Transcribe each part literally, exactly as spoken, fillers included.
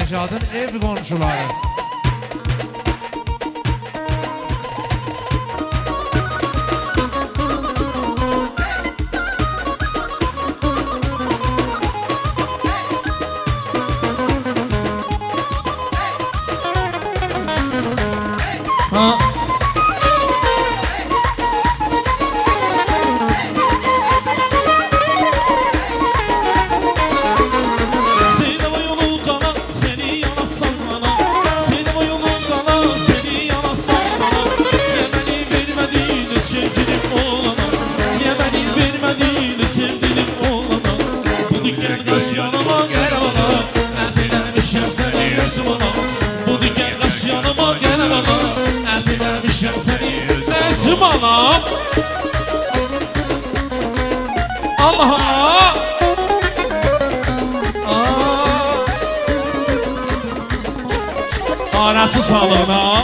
Rəşadın ev qonşuları. Ha. Anam Allah Allah Arası salına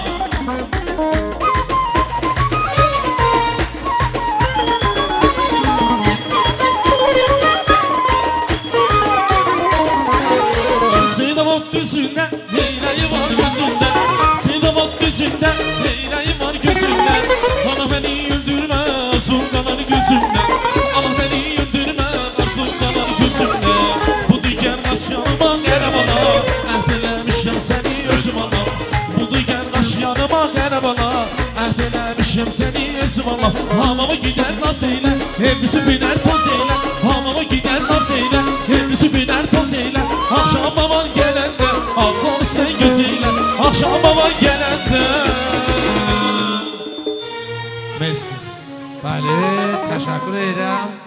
Sedavat düzünde Leylayı var gözünde Sedavat düzünde Leylayı var gözünde Bana beni öldürme Sultanlar gözümde Allah beni öldürme Sultanlar gözümde Bu diken kaş yanıma gene bana Ehdelemişim seni özüm Allah Bu diken kaş yanıma gene bana Ehdelemişim seni özüm Allah Hamama gider naz eyle Hepsi biner toz eyle Hamama gider naz eyle Hepsi biner toz eyle Akşam baban gelende Aklım sen gözüyle Akşam baban gelende Messi. Bəli, təşəkkür edirəm.